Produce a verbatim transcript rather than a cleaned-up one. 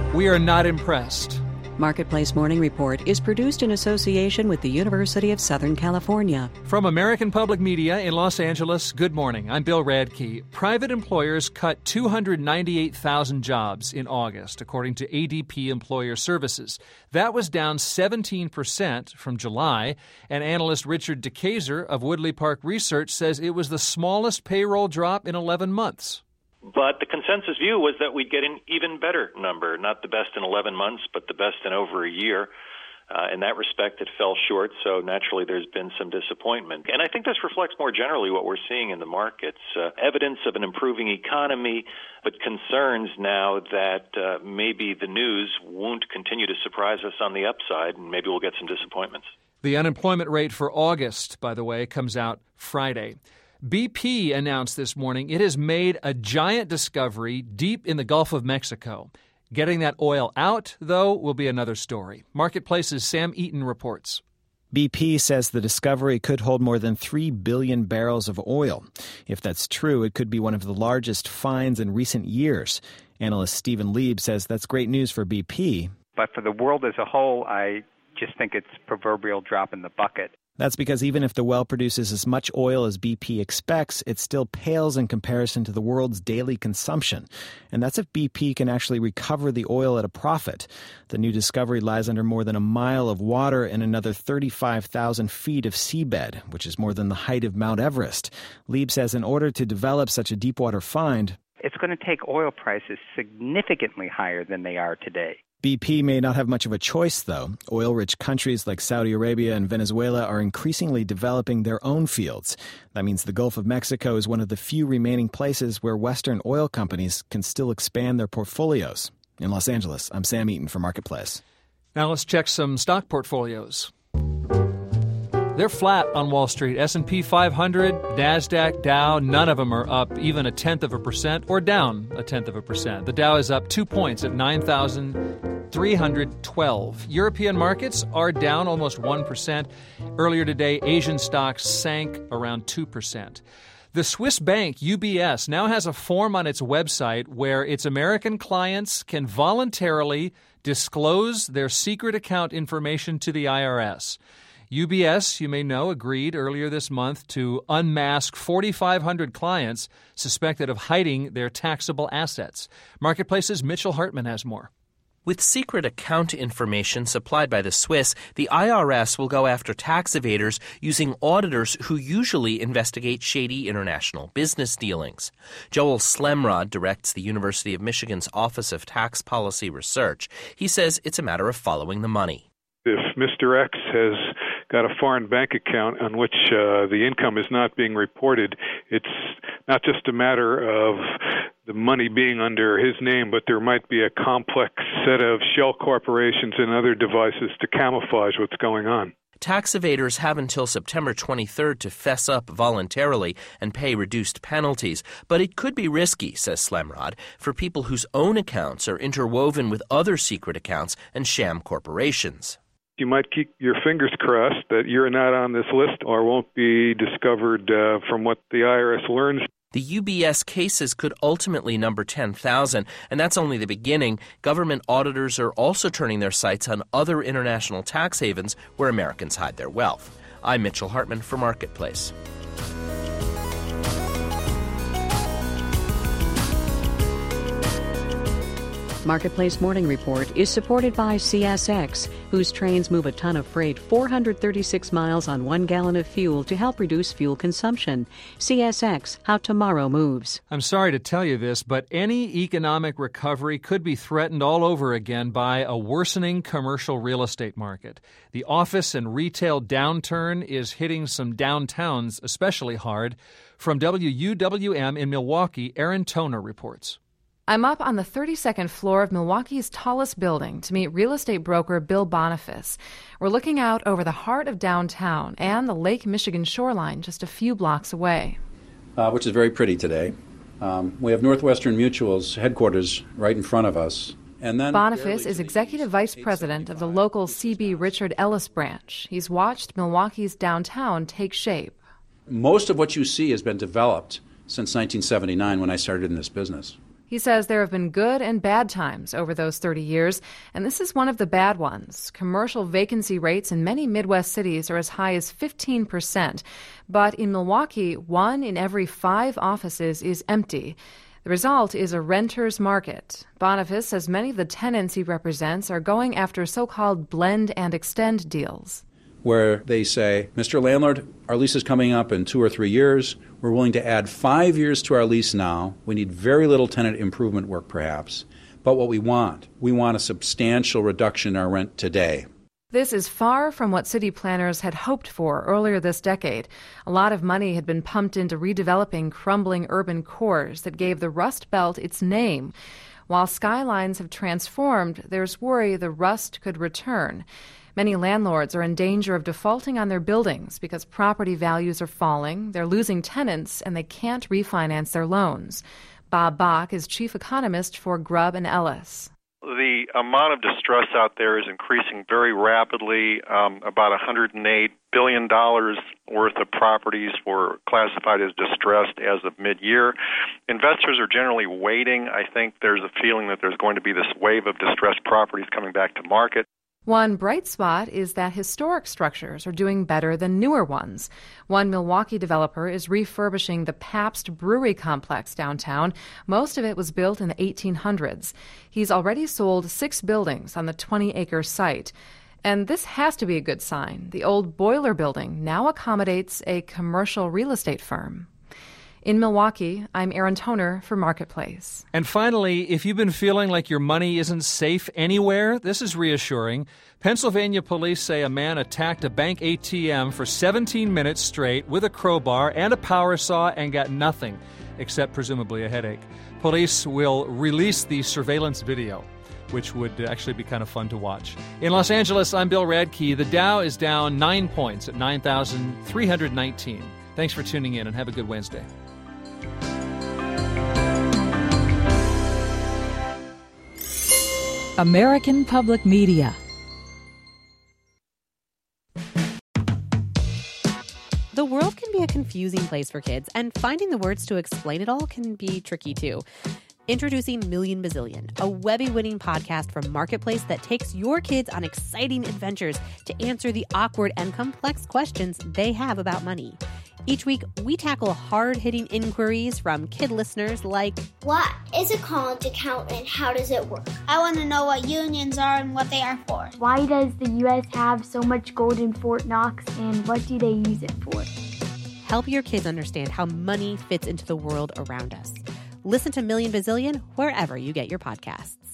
We are not impressed. Marketplace Morning Report is produced in association with the University of Southern California. From American Public Media in Los Angeles, good morning. I'm Bill Radke. Private employers cut two hundred ninety-eight thousand jobs in August, according to A D P Employer Services. That was down seventeen percent from July, and analyst Richard DeKayser of Woodley Park Research says it was the smallest payroll drop in eleven months. But the consensus view was that we'd get an even better number, not the best in eleven months, but the best in over a year. Uh, in that respect, it fell short, so naturally there's been some disappointment. And I think this reflects more generally what we're seeing in the markets, uh, evidence of an improving economy, but concerns now that uh, maybe the news won't continue to surprise us on the upside, and maybe we'll get some disappointments. The unemployment rate for August, by the way, comes out Friday. B P announced this morning it has made a giant discovery deep in the Gulf of Mexico. Getting that oil out, though, will be another story. Marketplace's Sam Eaton reports. B P says the discovery could hold more than three billion barrels of oil. If that's true, it could be one of the largest finds in recent years. Analyst Stephen Lieb says that's great news for B P. But for the world as a whole, I just think it's a proverbial drop in the bucket. That's because even if the well produces as much oil as B P expects, it still pales in comparison to the world's daily consumption. And that's if B P can actually recover the oil at a profit. The new discovery lies under more than a mile of water and another thirty-five thousand feet of seabed, which is more than the height of Mount Everest. Lieb says in order to develop such a deepwater find, it's going to take oil prices significantly higher than they are today. B P may not have much of a choice, though. Oil-rich countries like Saudi Arabia and Venezuela are increasingly developing their own fields. That means the Gulf of Mexico is one of the few remaining places where Western oil companies can still expand their portfolios. In Los Angeles, I'm Sam Eaton for Marketplace. Now let's check some stock portfolios. They're flat on Wall Street. S and P five hundred, NASDAQ, Dow, none of them are up even a tenth of a percent or down a tenth of a percent. The Dow is up two points at nine thousand three hundred twelve. European markets are down almost one percent. Earlier today, Asian stocks sank around two percent. The Swiss bank U B S now has a form on its website where its American clients can voluntarily disclose their secret account information to the I R S. U B S, you may know, agreed earlier this month to unmask forty-five hundred clients suspected of hiding their taxable assets. Marketplace's Mitchell Hartman has more. With secret account information supplied by the Swiss, the I R S will go after tax evaders using auditors who usually investigate shady international business dealings. Joel Slemrod directs the University of Michigan's Office of Tax Policy Research. He says it's a matter of following the money. If Mister X has got a foreign bank account on which uh, the income is not being reported, it's not just a matter of the money being under his name, but there might be a complex set of shell corporations and other devices to camouflage what's going on. Tax evaders have until September twenty-third to fess up voluntarily and pay reduced penalties. But it could be risky, says Slemrod, for people whose own accounts are interwoven with other secret accounts and sham corporations. You might keep your fingers crossed that you're not on this list or won't be discovered uh, from what the I R S learns. The U B S cases could ultimately number ten thousand, and that's only the beginning. Government auditors are also turning their sights on other international tax havens where Americans hide their wealth. I'm Mitchell Hartman for Marketplace. Marketplace Morning Report is supported by C S X, whose trains move a ton of freight four hundred thirty-six miles on one gallon of fuel to help reduce fuel consumption. C S X, how tomorrow moves. I'm sorry to tell you this, but any economic recovery could be threatened all over again by a worsening commercial real estate market. The office and retail downturn is hitting some downtowns especially hard. From W U W M in Milwaukee, Aaron Toner reports. I'm up on the thirty-second floor of Milwaukee's tallest building to meet real estate broker Bill Boniface. We're looking out over the heart of downtown and the Lake Michigan shoreline just a few blocks away. Uh, which is very pretty today. Um, we have Northwestern Mutual's headquarters right in front of us. And then Boniface is executive vice president of the local C B Richard Ellis branch. He's watched Milwaukee's downtown take shape. Most of what you see has been developed since nineteen seventy-nine when I started in this business. He says there have been good and bad times over those thirty years, and this is one of the bad ones. Commercial vacancy rates in many Midwest cities are as high as fifteen percent. But in Milwaukee, one in every five offices is empty. The result is a renter's market. Boniface says many of the tenants he represents are going after so-called blend and extend deals, where they say, Mister Landlord, our lease is coming up in two or three years. We're willing to add five years to our lease now. We need very little tenant improvement work, perhaps. But what we want, we want a substantial reduction in our rent today. This is far from what city planners had hoped for earlier this decade. A lot of money had been pumped into redeveloping crumbling urban cores that gave the Rust Belt its name. While skylines have transformed, there's worry the rust could return. Many landlords are in danger of defaulting on their buildings because property values are falling, they're losing tenants, and they can't refinance their loans. Bob Bach is chief economist for Grubb and Ellis. The amount of distress out there is increasing very rapidly. Um, about one hundred eight billion dollars worth of properties were classified as distressed as of mid-year. Investors are generally waiting. I think there's a feeling that there's going to be this wave of distressed properties coming back to market. One bright spot is that historic structures are doing better than newer ones. One Milwaukee developer is refurbishing the Pabst Brewery complex downtown. Most of it was built in the eighteen hundreds. He's already sold six buildings on the twenty-acre site. And this has to be a good sign. The old boiler building now accommodates a commercial real estate firm. In Milwaukee, I'm Erin Toner for Marketplace. And finally, if you've been feeling like your money isn't safe anywhere, this is reassuring. Pennsylvania police say a man attacked a bank A T M for seventeen minutes straight with a crowbar and a power saw and got nothing, except presumably a headache. Police will release the surveillance video, which would actually be kind of fun to watch. In Los Angeles, I'm Bill Radke. The Dow is down nine points at nine thousand three hundred nineteen. Thanks for tuning in and have a good Wednesday. American Public Media. The world can be a confusing place for kids, and finding the words to explain it all can be tricky too. Introducing Million Bazillion, a Webby-winning podcast from Marketplace that takes your kids on exciting adventures to answer the awkward and complex questions they have about money. Each week, we tackle hard-hitting inquiries from kid listeners like, what is a college account and how does it work? I want to know what unions are and what they are for. Why does the U S have so much gold in Fort Knox and what do they use it for? Help your kids understand how money fits into the world around us. Listen to Million Bazillion wherever you get your podcasts.